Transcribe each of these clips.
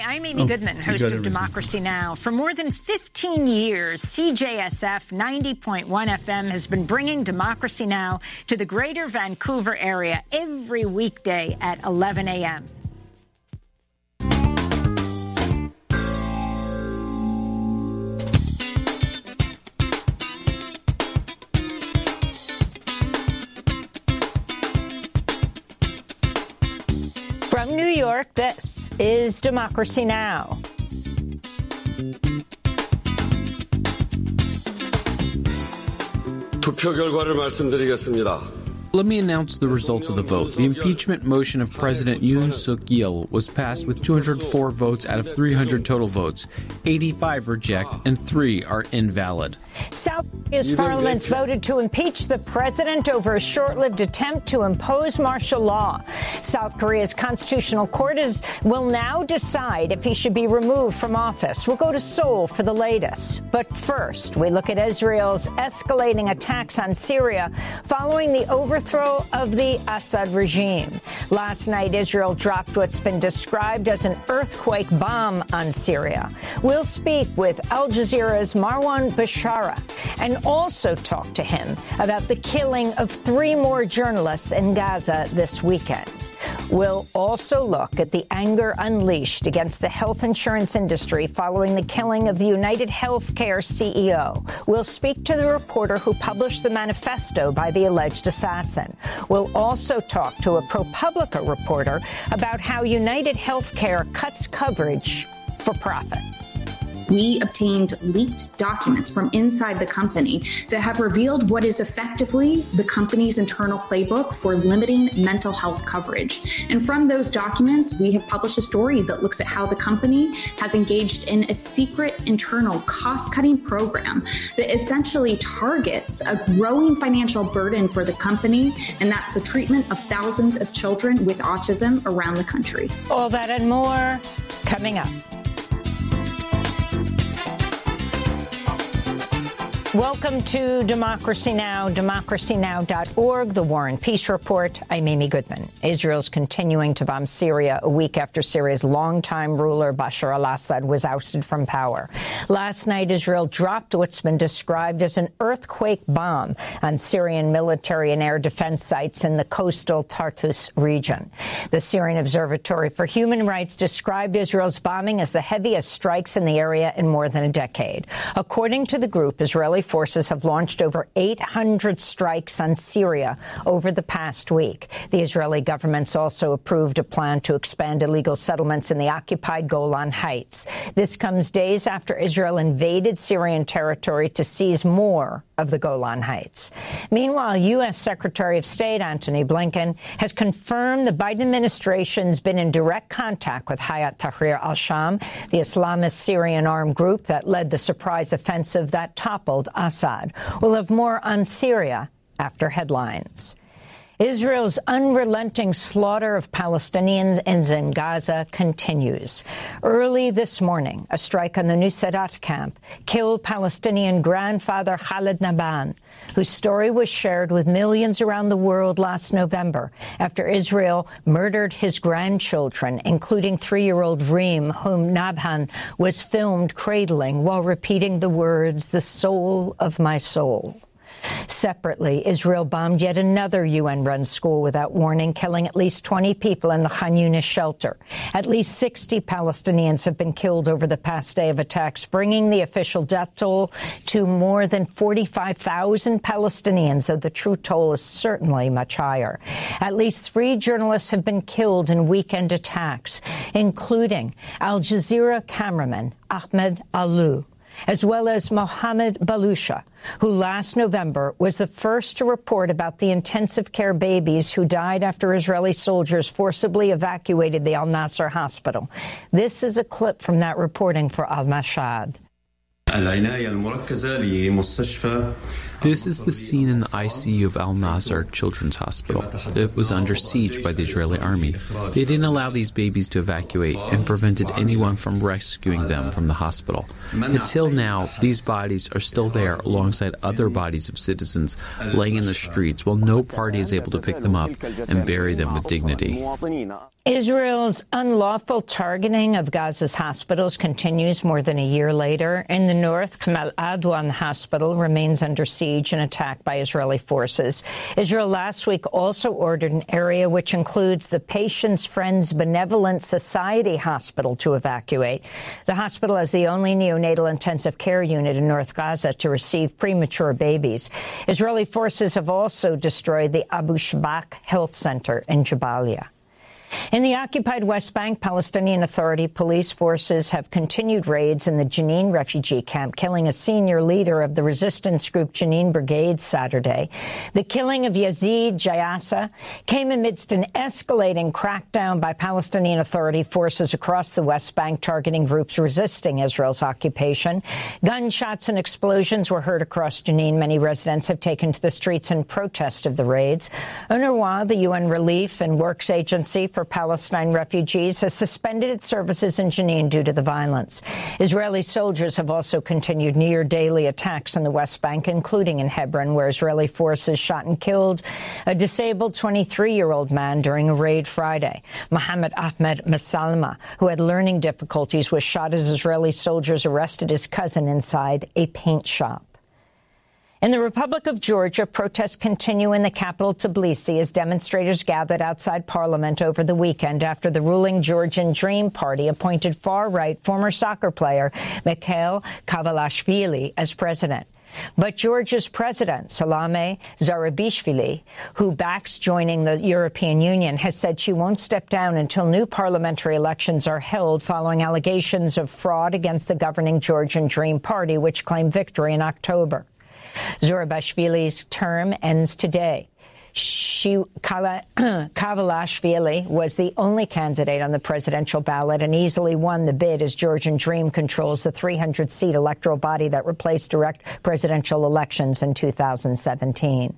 I'm Amy Goodman, host of Democracy Now! For more than 15 years, CJSF 90.1 FM has been bringing Democracy Now! To the greater Vancouver area every weekday at 11 a.m. From New York, this is Democracy Now! 투표 결과를 말씀드리겠습니다. Let me announce the results of the vote. The impeachment motion of President Yoon Suk-yeol was passed with 204 votes out of 300 total votes. 85 reject and 3 are invalid. South Korea's parliament voted to impeach the president over a short-lived attempt to impose martial law. South Korea's constitutional court will now decide if he should be removed from office. We'll go to Seoul for the latest. But first, we look at Israel's escalating attacks on Syria following the overthrow of the Assad regime. Last night, Israel dropped what's been described as an earthquake bomb on Syria. We'll speak with Al Jazeera's Marwan Bashara and also talk to him about the killing of 3 more journalists in Gaza this weekend. We'll also look at the anger unleashed against the health insurance industry following the killing of the United Healthcare CEO. We'll speak to the reporter who published the manifesto by the alleged assassin. We'll also talk to a ProPublica reporter about how United Healthcare cuts coverage for profit. We obtained leaked documents from inside the company that have revealed what is effectively the company's internal playbook for limiting mental health coverage. And from those documents, we have published a story that looks at how the company has engaged in a secret internal cost-cutting program that essentially targets a growing financial burden for the company, and that's the treatment of thousands of children with autism around the country. All that and more coming up. Welcome to Democracy Now!, democracynow.org, The War and Peace Report. I'm Amy Goodman. Israel's continuing to bomb Syria a week after Syria's longtime ruler, Bashar al-Assad, was ousted from power. Last night, Israel dropped what's been described as an earthquake bomb on Syrian military and air defense sites in the coastal Tartus region. The Syrian Observatory for Human Rights described Israel's bombing as the heaviest strikes in the area in more than a decade. According to the group, Israeli forces have launched over 800 strikes on Syria over the past week. The Israeli government's also approved a plan to expand illegal settlements in the occupied Golan Heights. This comes days after Israel invaded Syrian territory to seize more of the Golan Heights. Meanwhile, U.S. Secretary of State Antony Blinken has confirmed the Biden administration's been in direct contact with Hayat Tahrir al-Sham, the Islamist Syrian armed group that led the surprise offensive that toppled Assad. We'll have more on Syria after headlines. Israel's unrelenting slaughter of Palestinians in Gaza continues. Early this morning, a strike on the Nuseirat camp killed Palestinian grandfather Khaled Naban, whose story was shared with millions around the world last November after Israel murdered his grandchildren, including 3-year-old Reem, whom Nabhan was filmed cradling while repeating the words, "the soul of my soul." Separately, Israel bombed yet another UN-run school without warning, killing at least 20 people in the Khan Yunis shelter. At least 60 Palestinians have been killed over the past day of attacks, bringing the official death toll to more than 45,000 Palestinians, though the true toll is certainly much higher. At least 3 journalists have been killed in weekend attacks, including Al Jazeera cameraman Ahmed Alou, as well as Mohammed Balusha, who last November was the first to report about the intensive care babies who died after Israeli soldiers forcibly evacuated the Al-Nasser hospital. This is a clip from that reporting for Al-Mashhad. This is the scene in the ICU of Al Nasser Children's Hospital. It was under siege by the Israeli army. They didn't allow these babies to evacuate and prevented anyone from rescuing them from the hospital. Until now, these bodies are still there alongside other bodies of citizens laying in the streets while no party is able to pick them up and bury them with dignity. Israel's unlawful targeting of Gaza's hospitals continues more than a year later. In the north, Kamal Adwan Hospital remains under siege and attacked by Israeli forces. Israel last week also ordered an area which includes the Patients' Friends Benevolent Society Hospital to evacuate. The hospital is the only neonatal intensive care unit in North Gaza to receive premature babies. Israeli forces have also destroyed the Abu Shabak Health Center in Jabalia. In the occupied West Bank, Palestinian Authority police forces have continued raids in the Jenin refugee camp, killing a senior leader of the resistance group Jenin Brigade Saturday. The killing of Yazid Jayasa came amidst an escalating crackdown by Palestinian Authority forces across the West Bank, targeting groups resisting Israel's occupation. Gunshots and explosions were heard across Jenin. Many residents have taken to the streets in protest of the raids. UNRWA, the UN Relief and Works Agency for Palestine refugees, has suspended its services in Jenin due to the violence. Israeli soldiers have also continued near-daily attacks in the West Bank, including in Hebron, where Israeli forces shot and killed a disabled 23-year-old man during a raid Friday. Mohammed Ahmed Masalma, who had learning difficulties, was shot as Israeli soldiers arrested his cousin inside a paint shop. In the Republic of Georgia, protests continue in the capital, Tbilisi, as demonstrators gathered outside Parliament over the weekend after the ruling Georgian Dream Party appointed far-right former soccer player Mikhail Kavalashvili as president. But Georgia's president, Salome Zarabishvili, who backs joining the European Union, has said she won't step down until new parliamentary elections are held following allegations of fraud against the governing Georgian Dream Party, which claimed victory in October. Zurabishvili's term ends today. Kavalashvili was the only candidate on the presidential ballot and easily won the bid, as Georgian Dream controls the 300-seat electoral body that replaced direct presidential elections in 2017.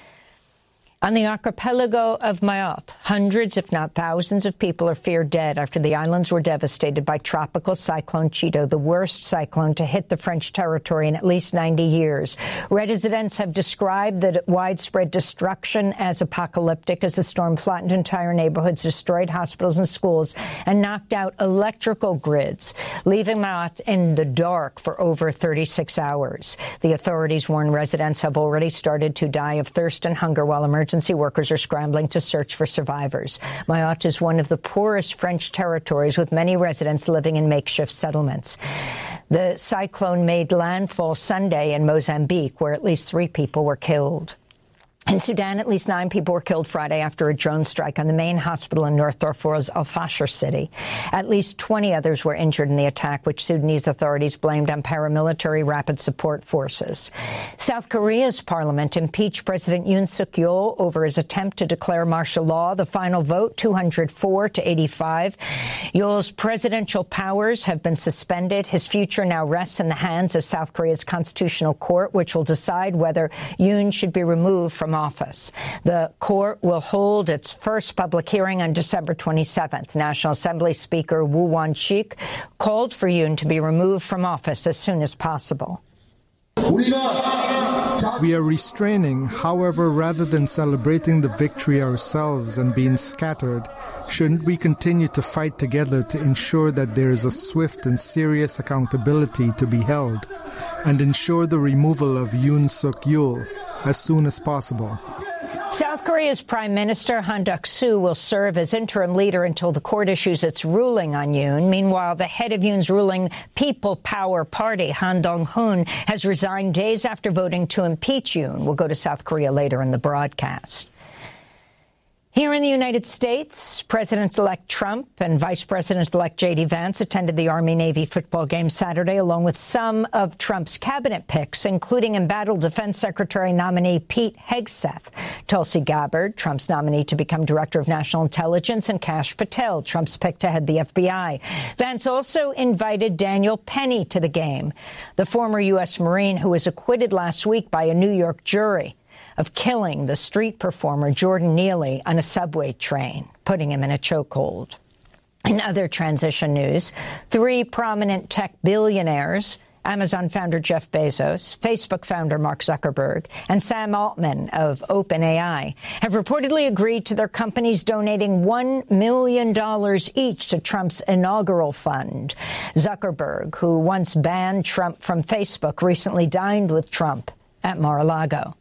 On the archipelago of Mayotte, hundreds, if not thousands, of people are feared dead after the islands were devastated by tropical cyclone Chido, the worst cyclone to hit the French territory in at least 90 years. Residents have described the widespread destruction as apocalyptic, as the storm flattened entire neighborhoods, destroyed hospitals and schools, and knocked out electrical grids, leaving Mayotte in the dark for over 36 hours. The authorities warn residents have already started to die of thirst and hunger, while emergency workers are scrambling to search for survivors. Mayotte is one of the poorest French territories, with many residents living in makeshift settlements. The cyclone made landfall Sunday in Mozambique, where at least 3 people were killed. In Sudan, at least 9 people were killed Friday after a drone strike on the main hospital in North Darfur's Al-Fasher city. At least 20 others were injured in the attack, which Sudanese authorities blamed on paramilitary rapid support forces. South Korea's parliament impeached President Yoon Suk-yeol over his attempt to declare martial law. The final vote, 204 to 85. Yeol's presidential powers have been suspended. His future now rests in the hands of South Korea's constitutional court, which will decide whether Yoon should be removed from office. The court will hold its first public hearing on December 27th. National Assembly Speaker Woo Won-shik called for Yoon to be removed from office as soon as possible. We are restraining. However, rather than celebrating the victory ourselves and being scattered, shouldn't we continue to fight together to ensure that there is a swift and serious accountability to be held, and ensure the removal of Yoon Suk-yeol as soon as possible? South Korea's Prime Minister Han Duck-soo will serve as interim leader until the court issues its ruling on Yoon. Meanwhile, the head of Yoon's ruling People Power Party, Han Dong-hoon, has resigned days after voting to impeach Yoon. We'll go to South Korea later in the broadcast. Here in the United States, President-elect Trump and Vice President-elect J.D. Vance attended the Army-Navy football game Saturday, along with some of Trump's cabinet picks, including embattled Defense Secretary nominee Pete Hegseth, Tulsi Gabbard, Trump's nominee to become Director of National Intelligence, and Kash Patel, Trump's pick to head the FBI. Vance also invited Daniel Penny to the game, the former U.S. Marine who was acquitted last week by a New York jury of killing the street performer Jordan Neely on a subway train, putting him in a chokehold. In other transition news, 3 prominent tech billionaires, Amazon founder Jeff Bezos, Facebook founder Mark Zuckerberg, and Sam Altman of OpenAI, have reportedly agreed to their companies donating $1 million each to Trump's inaugural fund. Zuckerberg, who once banned Trump from Facebook, recently dined with Trump at Mar-a-Lago.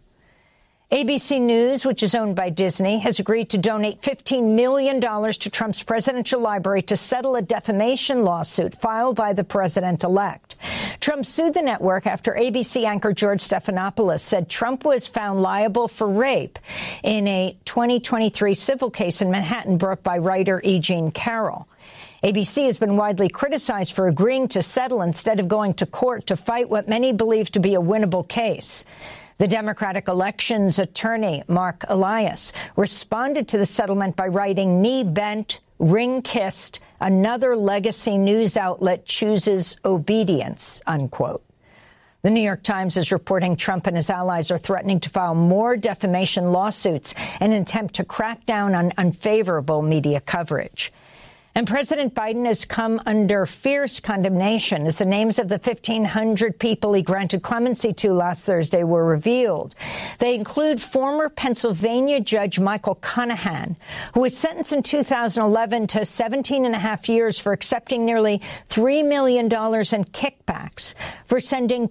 ABC News, which is owned by Disney, has agreed to donate $15 million to Trump's presidential library to settle a defamation lawsuit filed by the president-elect. Trump sued the network after ABC anchor George Stephanopoulos said Trump was found liable for rape in a 2023 civil case in Manhattan brought by writer E. Jean Carroll. ABC has been widely criticized for agreeing to settle instead of going to court to fight what many believe to be a winnable case. The Democratic elections attorney, Mark Elias, responded to the settlement by writing, "Knee-bent, ring-kissed, another legacy news outlet chooses obedience," unquote. The New York Times is reporting Trump and his allies are threatening to file more defamation lawsuits in an attempt to crack down on unfavorable media coverage. And President Biden has come under fierce condemnation as the names of the 1,500 people he granted clemency to last Thursday were revealed. They include former Pennsylvania Judge Michael Conahan, who was sentenced in 2011 to 17.5 years for accepting nearly $3 million in kickbacks for sending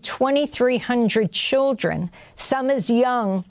2,300 children, some as young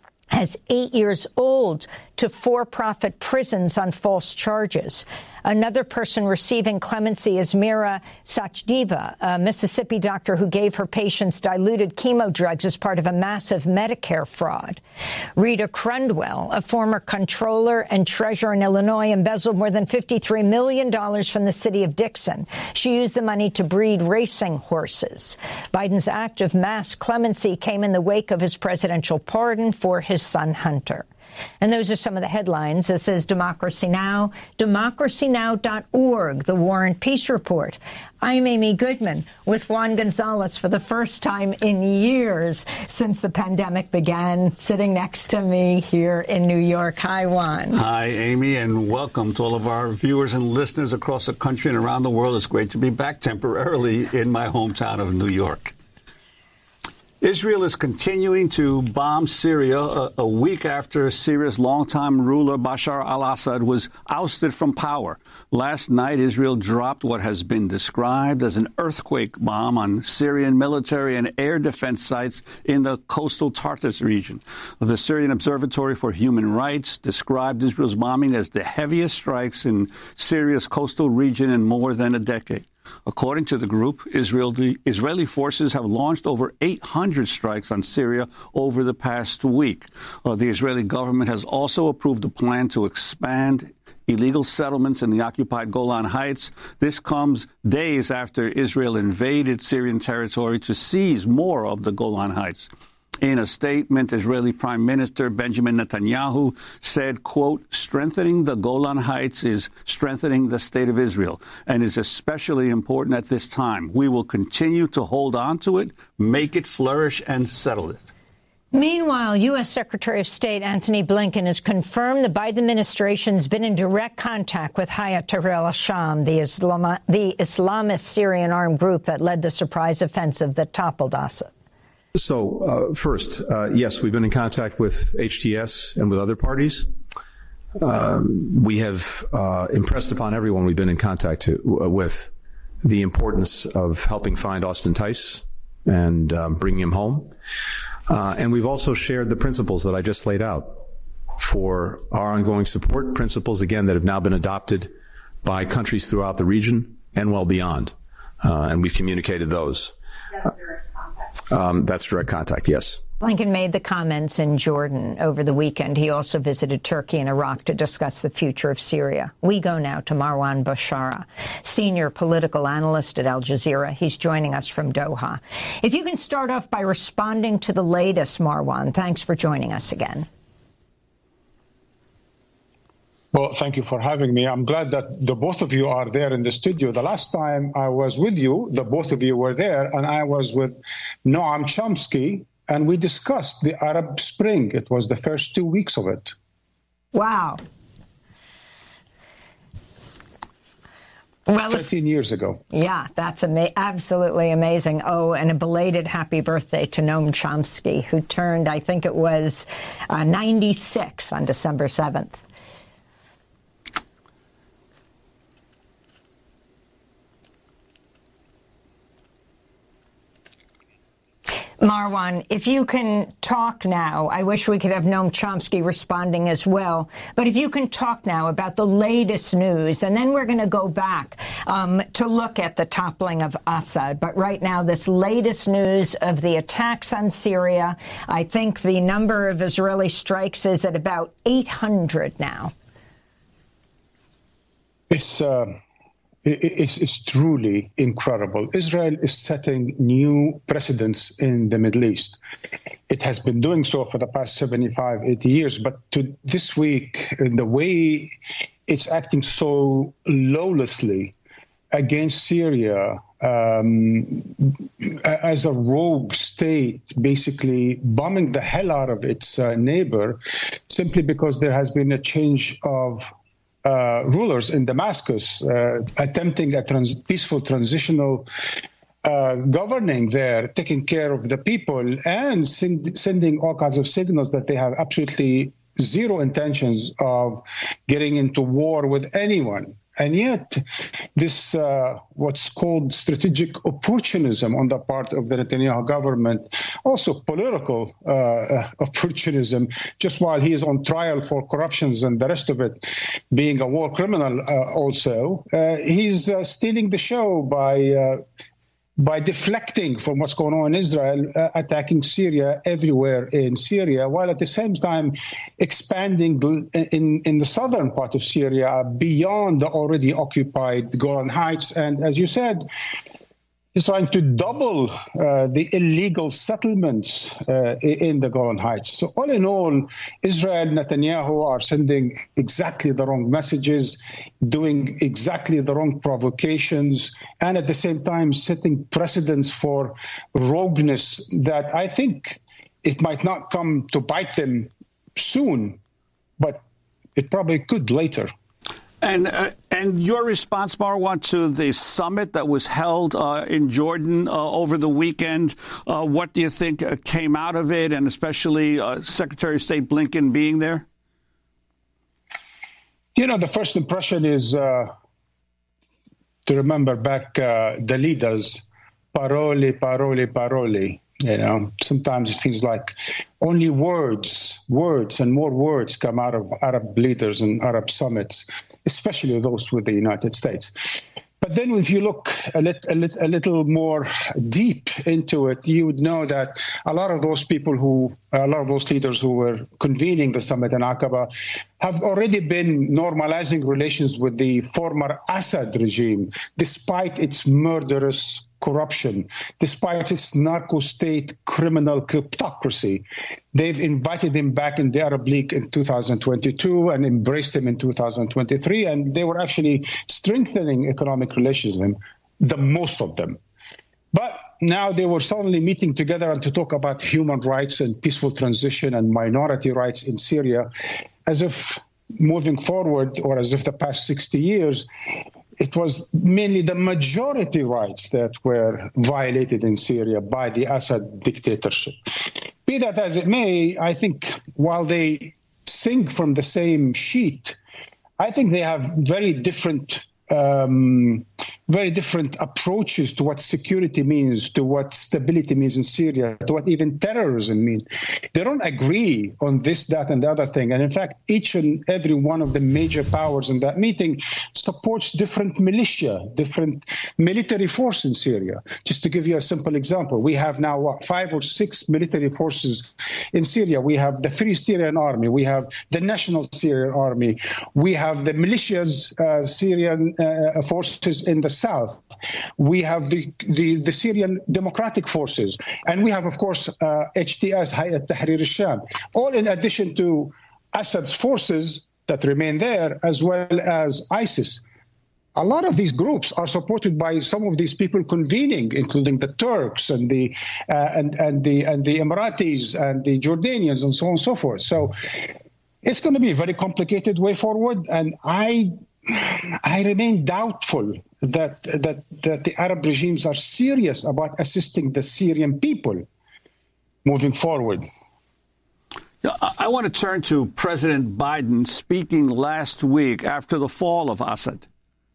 as 8 years old, to for-profit prisons on false charges. Another person receiving clemency is Mira Sachdeva, a Mississippi doctor who gave her patients diluted chemo drugs as part of a massive Medicare fraud. Rita Crundwell, a former comptroller and treasurer in Illinois, embezzled more than $53 million from the city of Dixon. She used the money to breed racing horses. Biden's act of mass clemency came in the wake of his presidential pardon for his son Hunter. And those are some of the headlines. This is Democracy Now!, democracynow.org, the War and Peace Report. I'm Amy Goodman with Juan Gonzalez for the first time in years since the pandemic began, sitting next to me here in New York. Hi, Juan. Hi, Amy, and welcome to all of our viewers and listeners across the country and around the world. It's great to be back temporarily in my hometown of New York. Israel is continuing to bomb Syria a week after Syria's longtime ruler Bashar al-Assad was ousted from power. Last night, Israel dropped what has been described as an earthquake bomb on Syrian military and air defense sites in the coastal Tartus region. The Syrian Observatory for Human Rights described Israel's bombing as the heaviest strikes in Syria's coastal region in more than a decade. According to the group, Israeli forces have launched over 800 strikes on Syria over the past week. The Israeli government has also approved a plan to expand illegal settlements in the occupied Golan Heights. This comes days after Israel invaded Syrian territory to seize more of the Golan Heights. In a statement, Israeli Prime Minister Benjamin Netanyahu said, quote, "Strengthening the Golan Heights is strengthening the state of Israel and is especially important at this time. We will continue to hold on to it, make it flourish, and settle it." Meanwhile, U.S. Secretary of State Antony Blinken has confirmed the Biden administration's been in direct contact with Hayat Tahrir al-Sham, the Islamist Syrian armed group that led the surprise offensive that toppled Assad. So, first, yes, we've been in contact with HTS and with other parties. We have impressed upon everyone we've been in contact with the importance of helping find Austin Tice and bringing him home. And we've also shared the principles that I just laid out for our ongoing support, principles, again, that have now been adopted by countries throughout the region and well beyond. And we've communicated those. That's direct contact, yes. Blinken made the comments in Jordan over the weekend. He also visited Turkey and Iraq to discuss the future of Syria. We go now to Marwan Bashara, senior political analyst at Al Jazeera. He's joining us from Doha. If you can start off by responding to the latest, Marwan, thanks for joining us again. Well, thank you for having me. I'm glad that the both of you are there in the studio. The last time I was with you, the both of you were there, and I was with Noam Chomsky, and we discussed the Arab Spring. It was the first 2 weeks of it. Wow. Well, 13 years ago. Yeah, that's absolutely amazing. Oh, and a belated happy birthday to Noam Chomsky, who turned, I think it was 96 on December 7th. Marwan, if you can talk now, I wish we could have Noam Chomsky responding as well, but if you can talk now about the latest news, and then we're going to go back to look at the toppling of Assad. But right now, this latest news of the attacks on Syria, I think the number of Israeli strikes is at about 800 now. It's truly incredible. Israel is setting new precedents in the Middle East. It has been doing so for the past 75, 80 years, but this week, the way it's acting so lawlessly against Syria as a rogue state, basically bombing the hell out of its neighbor, simply because there has been a change of rulers in Damascus attempting a peaceful transitional governing there, taking care of the people, and sending all kinds of signals that they have absolutely zero intentions of getting into war with anyone. And yet, this what's called strategic opportunism on the part of the Netanyahu government, also political opportunism, just while he is on trial for corruptions and the rest of it, being a war criminal also, he's stealing the show by deflecting from what's going on in Israel, attacking Syria everywhere in Syria, while at the same time expanding in the southern part of Syria beyond the already occupied Golan Heights. And as you said, he's trying to double the illegal settlements in the Golan Heights. So all in all, Israel, Netanyahu are sending exactly the wrong messages, doing exactly the wrong provocations, and at the same time setting precedents for rogueness that I think it might not come to bite them soon, but it probably could later. And your response, Marwan, to the summit that was held in Jordan over the weekend, what do you think came out of it, and especially Secretary of State Blinken being there? You know, the first impression is to remember back the leaders, parole, parole, parole. You know, sometimes it feels like only words and more words come out of Arab leaders and Arab summits, especially those with the United States. But then if you look a little more deep into it, you would know that a lot of those leaders who were convening the summit in Aqaba have already been normalizing relations with the former Assad regime, despite its murderous corruption, despite its narco-state criminal kleptocracy. They've invited him back in the Arab League in 2022 and embraced him in 2023, and they were actually strengthening economic relations with him, the most of them. But now they were suddenly meeting together and to talk about human rights and peaceful transition and minority rights in Syria, as if moving forward, or as if the past 60 years, it was mainly the majority rights that were violated in Syria by the Assad dictatorship. Be that as it may, I think while they sing from the same sheet, I think they have very different very different approaches to what security means, to what stability means in Syria, to what even terrorism means. They don't agree on this, that, and the other thing. And in fact, each and every one of the major powers in that meeting supports different militia, different military force in Syria. Just to give you a simple example, we have now, 5 or 6 military forces in Syria. We have the Free Syrian Army, we have the National Syrian Army, we have the militias, Syrian forces in the south, we have the Syrian Democratic Forces, and we have, of course, HTS, Hayat Tahrir al-Sham, all in addition to Assad's forces that remain there, as well as ISIS. A lot of these groups are supported by some of these people convening, including the Turks and the Emiratis and the Jordanians and so on and so forth. So it's going to be a very complicated way forward, and I remain doubtful that the Arab regimes are serious about assisting the Syrian people moving forward. I want to turn to President Biden speaking last week after the fall of Assad.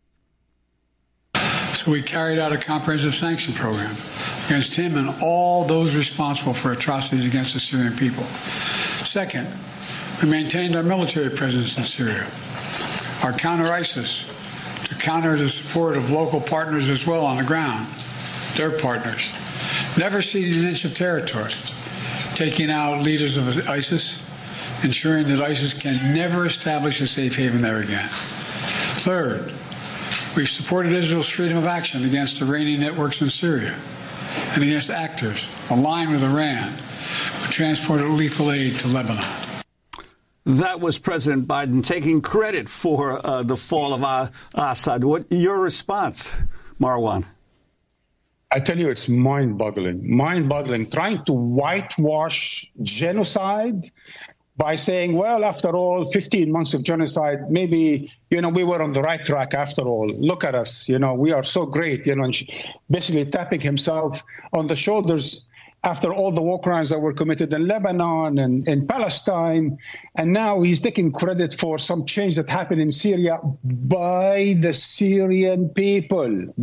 So we carried out a comprehensive sanction program against him and all those responsible for atrocities against the Syrian people. Second, we maintained our military presence in Syria, our counter-ISIS, to counter the support of local partners as well on the ground, their partners, never ceding an inch of territory, taking out leaders of ISIS, ensuring that ISIS can never establish a safe haven there again. Third, we supported Israel's freedom of action against Iranian networks in Syria and against actors aligned with Iran who transported lethal aid to Lebanon. That was President Biden taking credit for the fall of Assad. What your response, Marwan? I tell you, it's mind-boggling, trying to whitewash genocide by saying, well, after all, 15 months of genocide, maybe, we were on the right track after all. Look at us, we are so great, and basically tapping himself on the shoulders after all the war crimes that were committed in Lebanon and in Palestine. And now he's taking credit for some change that happened in Syria by the Syrian people,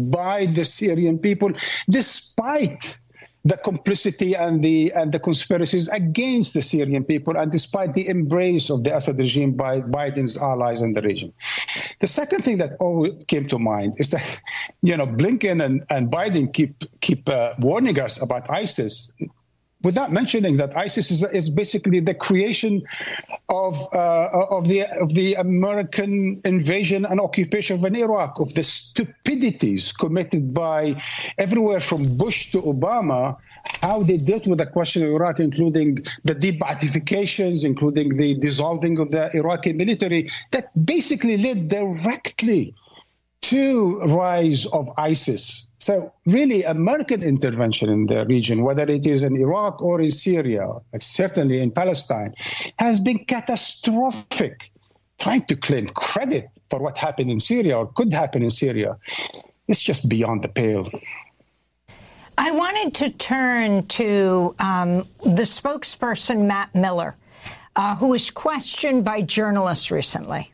despite the complicity and the conspiracies against the Syrian people, and despite the embrace of the Assad regime by Biden's allies in the region. The second thing that came to mind is that, Blinken and Biden keep warning us about ISIS, without mentioning that ISIS is basically the creation of the American invasion and occupation of Iraq, of the stupidities committed by everywhere from Bush to Obama, how they dealt with the question of Iraq, including the de-Baathifications, including the dissolving of the Iraqi military, that basically led directly to rise of ISIS. So really, American intervention in the region, whether it is in Iraq or in Syria, certainly in Palestine, has been catastrophic. Trying to claim credit for what happened in Syria or could happen in Syria, it's just beyond the pale. I wanted to turn to the spokesperson, Matt Miller, who was questioned by journalists recently.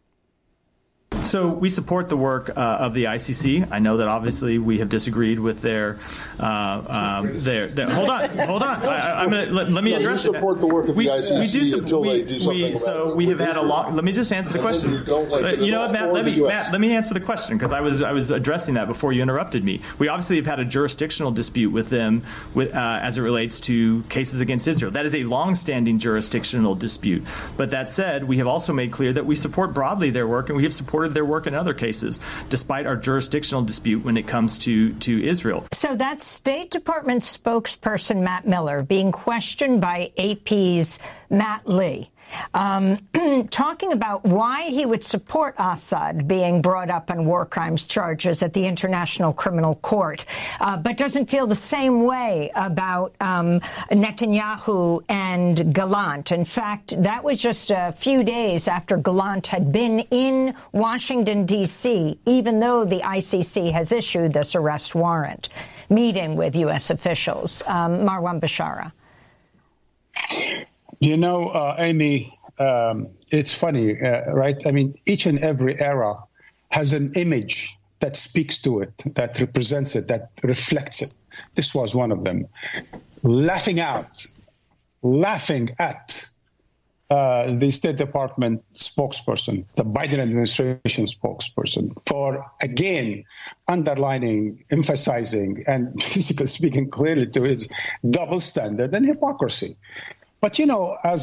So we support the work of the ICC. I know that obviously we have disagreed with their hold on. I'm gonna let me address it. We support the work of the ICC until they do something about it. So we have had a long. Let me just answer the question. You know what, Matt? Let me answer the question, because I was addressing that before you interrupted me. We obviously have had a jurisdictional dispute with them as it relates to cases against Israel. That is a long-standing jurisdictional dispute. But that said, we have also made clear that we support broadly their work, and we have supported their work in other cases, despite our jurisdictional dispute when it comes to Israel. So that's State Department spokesperson Matt Miller being questioned by AP's Matt Lee, talking about why he would support Assad being brought up on war crimes charges at the International Criminal Court, but doesn't feel the same way about Netanyahu and Gallant. In fact, that was just a few days after Gallant had been in Washington, D.C., even though the ICC has issued this arrest warrant, meeting with U.S. officials. Marwan Bashara. Amy, it's funny, right? I mean, each and every era has an image that speaks to it, that represents it, that reflects it. This was one of them. Laughing at the State Department spokesperson, the Biden administration spokesperson, for, again, underlining, emphasizing, and basically speaking clearly to its double standard and hypocrisy. But, as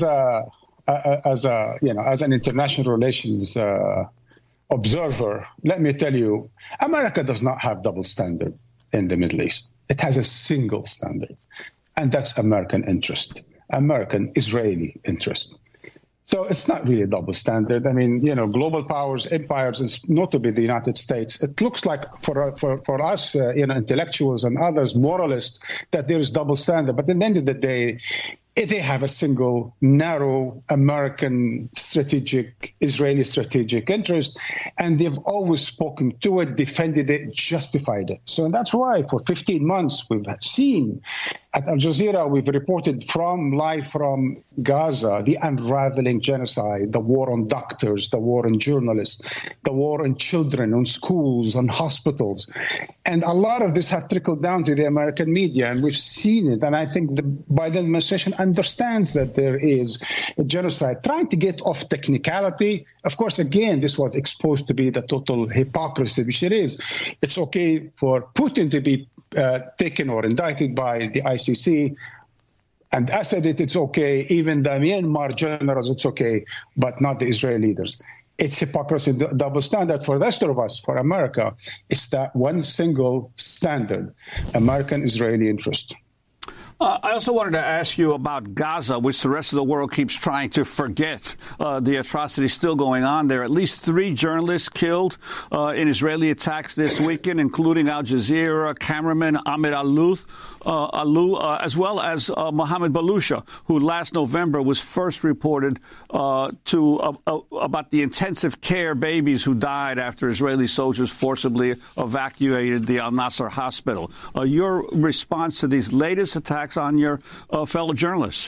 an international relations observer, let me tell you, America does not have double standard in the Middle East. It has a single standard, and that's American interest, American Israeli interest. So it's not really a double standard. I mean, global powers, empires, and notably the United States, it looks like for us, intellectuals and others, moralists, that there is double standard. But at the end of the day, they have a single, narrow American Israeli strategic interest, and they've always spoken to it, defended it, justified it. So that's why for 15 months we've seen at Al Jazeera, we've reported live from Gaza, the unraveling genocide, the war on doctors, the war on journalists, the war on children, on schools, on hospitals. And a lot of this has trickled down to the American media, and we've seen it. And I think the Biden administration understands that there is a genocide, trying to get off technicality. Of course, again, this was exposed to be the total hypocrisy, which it is. It's okay for Putin to be taken or indicted by the ICC, and Assad, it's okay. Even the Myanmar generals, it's okay, but not the Israeli leaders. It's hypocrisy, double standard for the rest of us, for America. It's that one single standard, American-Israeli interest. I also wanted to ask you about Gaza, which the rest of the world keeps trying to forget. The atrocities still going on there. At least 3 journalists killed in Israeli attacks this weekend, including Al Jazeera cameraman Ahmed Alou, as well as Mohammed Balusha, who last November was first reported about the intensive care babies who died after Israeli soldiers forcibly evacuated the Al-Nasser hospital. Your response to these latest attacks on your fellow journalists?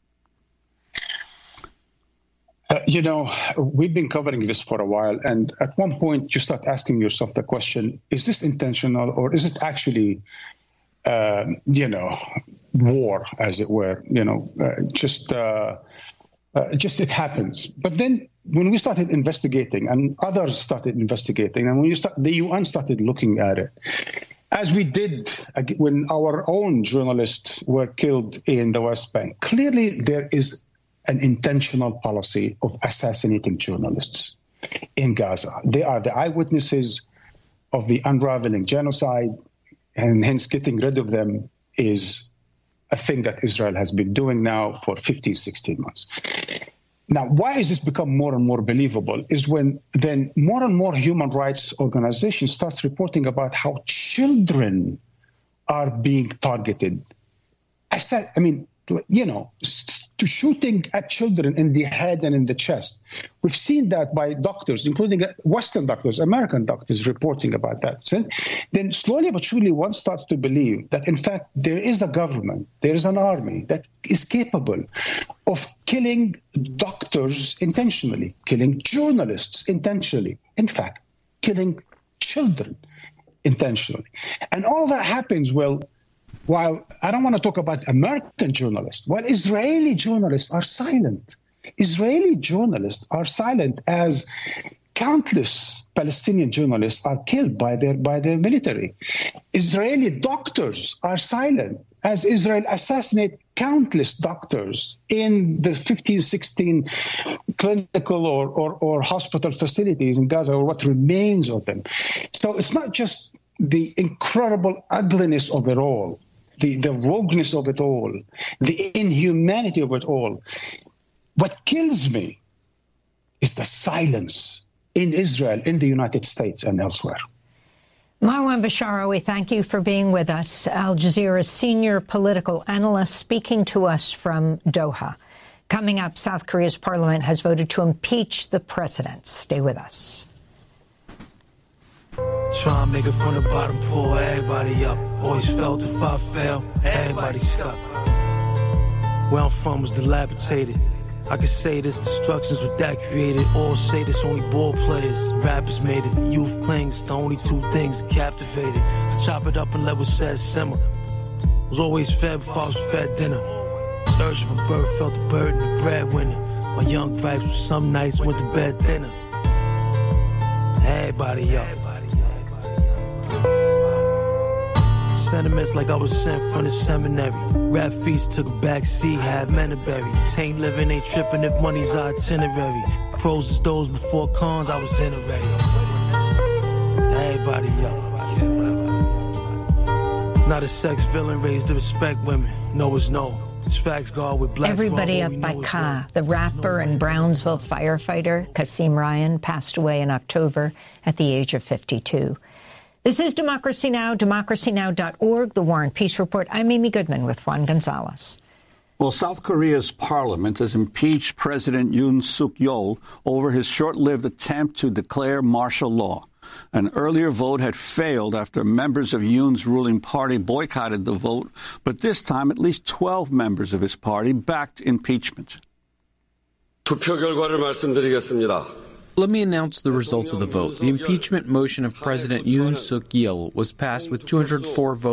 We've been covering this for a while, and at one point you start asking yourself the question, is this intentional or is it actually, war, as it were? Just it happens. But then when we started investigating and others started investigating, and when the UN started looking at it, as we did when our own journalists were killed in the West Bank, clearly there is an intentional policy of assassinating journalists in Gaza. They are the eyewitnesses of the unraveling genocide, and hence getting rid of them is a thing that Israel has been doing now for 15, 16 months. Now, why has this become more and more believable is when then more and more human rights organizations start reporting about how children are being targeted. To shooting at children in the head and in the chest. We've seen that by doctors, including Western doctors, American doctors reporting about that. So then slowly but surely one starts to believe that, in fact, there is a government, there is an army that is capable of killing doctors intentionally, killing journalists intentionally, in fact, killing children intentionally. And all that happens, while I don't want to talk about American journalists, while Israeli journalists are silent. Israeli journalists are silent as countless Palestinian journalists are killed by their military. Israeli doctors are silent as Israel assassinates countless doctors in the 15, 16 clinical or hospital facilities in Gaza, or what remains of them. So it's not just the incredible ugliness of it all, the rogueness of it all, the inhumanity of it all. What kills me is the silence in Israel, in the United States, and elsewhere. Marwan Basharawi, thank you for being with us. Al Jazeera's senior political analyst speaking to us from Doha. Coming up, South Korea's parliament has voted to impeach the president. Stay with us. Try and make it from the bottom, pull everybody up. Always felt if I fail, everybody stuck. Where I'm from was dilapidated. I can say this, destruction's what that created. All say this, only ball players. Rappers made it, the youth clings. The only two things that captivated. I chop it up and let what said simmer. Was always fed before I was fed dinner. Was urged from birth, felt the burden of breadwinner. My young vibes was some nights went to bed thinner. Everybody up. Sentiments like I was sent from the seminary. Rap feast took a back seat, had men to bury. Taint living, ain't tripping if money's our itinerary. Pros is those before cons, I was in already. Everybody up. Not a sex villain raised to respect women. No is no. It's facts, God, with black. Everybody Up by Ka, the rapper and Brownsville firefighter, Kasim Ryan, passed away in October at the age of 52. This is Democracy Now!, democracynow.org, The War and Peace Report. I'm Amy Goodman with Juan Gonzalez. Well, South Korea's parliament has impeached President Yoon Suk-yeol over his short-lived attempt to declare martial law. An earlier vote had failed after members of Yoon's ruling party boycotted the vote, but this time at least 12 members of his party backed impeachment. 투표 결과를 말씀드리겠습니다. Let me announce the results of the vote. The impeachment motion of President Yoon Suk-yeol was passed with 204 votes.